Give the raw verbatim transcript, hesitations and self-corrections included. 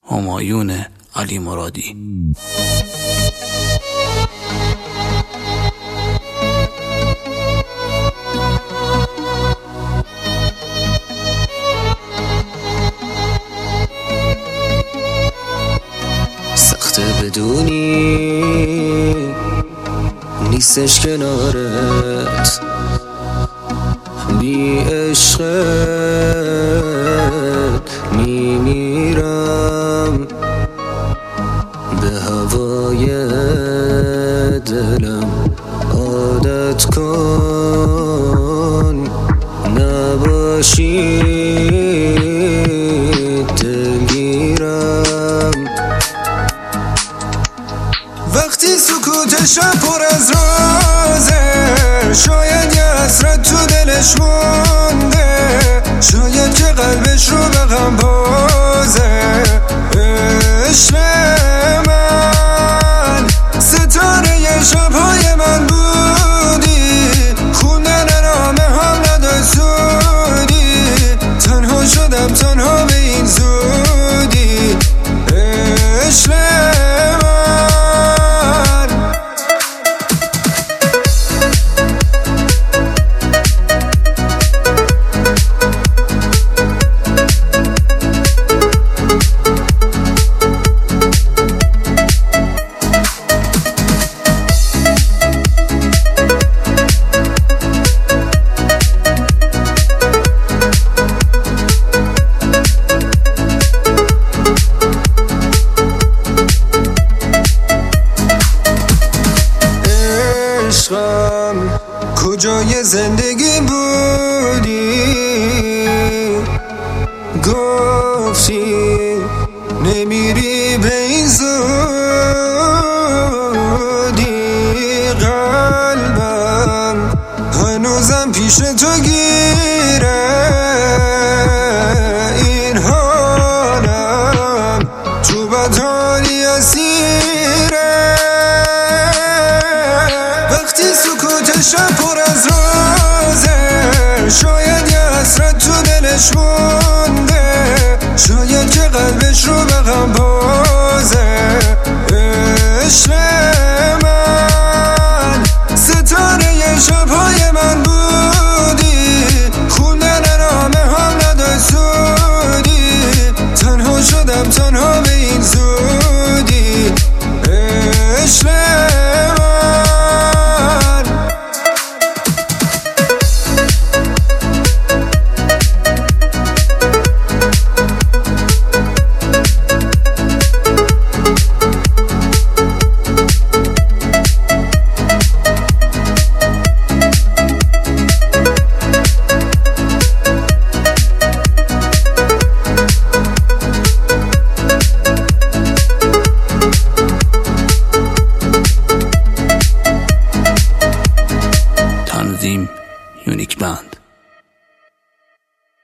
همایون علی مرادی. سخته بدونی نیستش کنارت، بی عشقت میمیرم، به هوای دلم عادت کن، نباشی دلگیرم. وقتی سکوت شب پر از رازه، شاید یه حسرت تو دلش مونده، شاید که قلبش رو به غم بازه. عشق من ستاره ی شبهای من بودی، خوندن نامه هم نداشت سودی، تنها شدم تنها به این زودی. عشق کجای زندگی بودی؟ گفتی نمیری به این زودی، قلبم هنوزم پیش تو گیره، این حالم تو بدحالی اسیره. وقتی سکوت شب پر از رازه، شاید یه حسرت تو دلش مونده، شاید که قلبش رو به غم بازه. عشق من ستاره ی شبهای من بودی، خوندن نامه هم نداشت سودی، تنها شدم تنها به این زودی. عشق تنظیم یونیک بند.